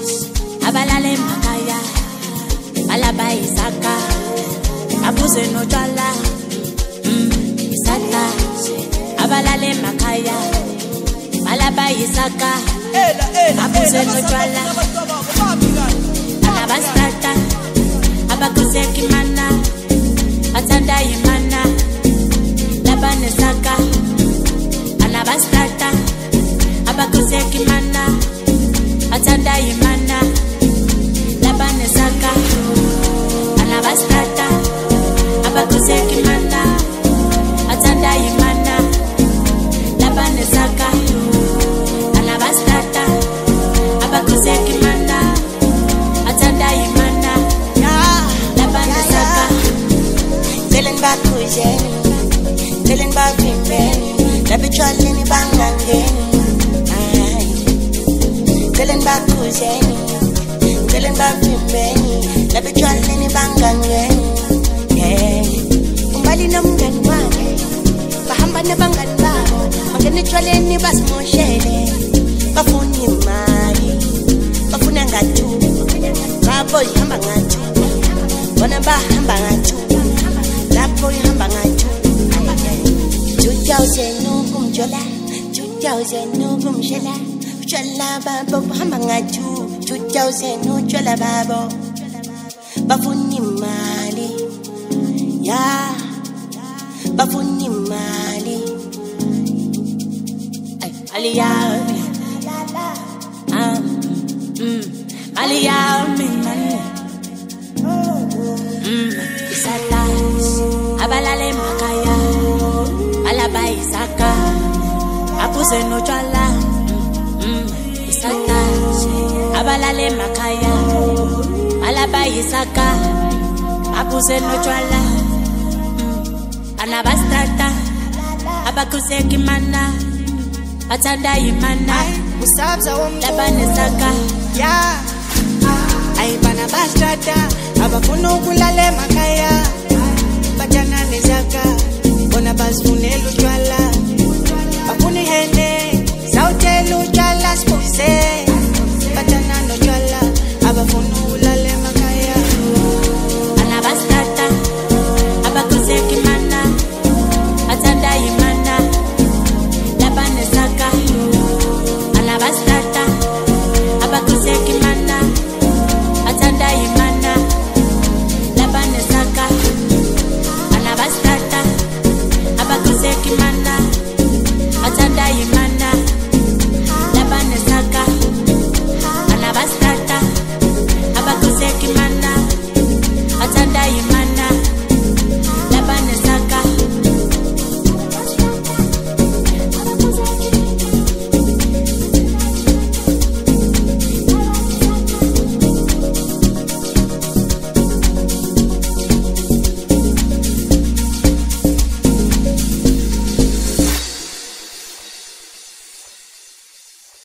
abalale makaya balaba isaka abuze no twala isaka abalale makaya balaba isaka abuze no twala anabastata abakuzeki mana atanda imana labane saka anabastata abakuzeki mana atanda imana labane saka anabastata abakuzeki mana atanda imana labane saka anabastata abakuzeki mana atanda imana labane saka Telling back kujeni telling back pimpeni labichwaleni bangangeni telling back kujeni telling back pimpeni labichwaleni bangangeni umbali nomngani wakhe bahamba nabangani babo bangena etshwaleni basimoshele bafuna imali bafuna ngathu babo ihamba ngathu bona bahamba ngathu lapho ihamba ngathu 2000 ukumjola 2000 ukumshela utshwala babo bahamba ngathu 2000 utshwala babo bafuna imali bafuna imali aliyami aliyami isatas abalale makaya balaba isaka abuze no twala isatas abalale makaya balaba isaka abuze no twala anabastata abakuzeki mana atanda imana usabza labane saka ayibana bastata abafuna ukulala emakhaya batana nezaka bona bazifunela